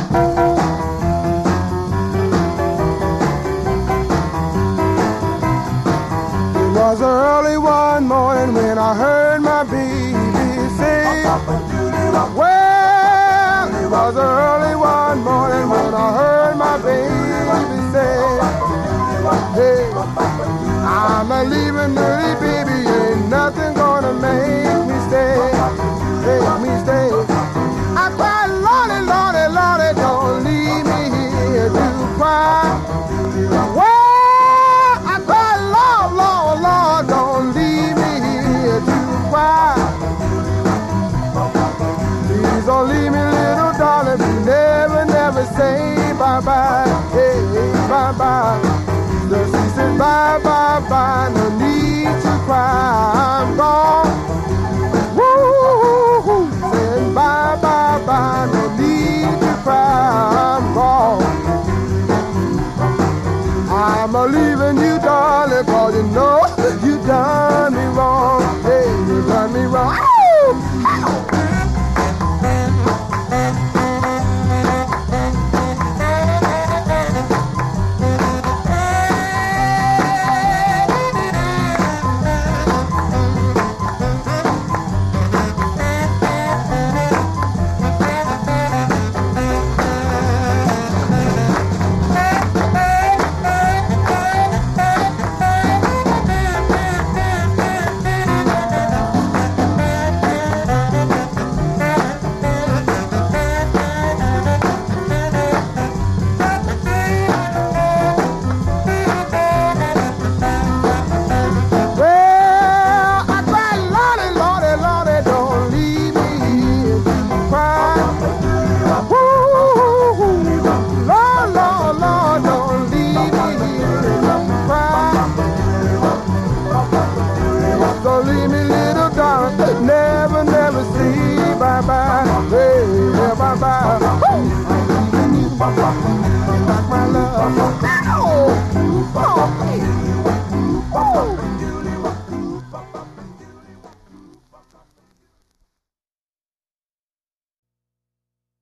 It was early one morning when I heard my baby say, well, it was early one morning when I heard my baby say, hey, I'm a leaving early, baby, ain't nothing gonna make me stay, make me stay. I cried, Lordy, Lordy, Lordy, don't leave me here to cry. Well, I cried, Lord, Lord, Lord, don't leave me here to cry. Please don't leave me, little darling, never, never say bye-bye, hey, bye-bye. She said bye, bye, bye, no need to cry, I'm gone.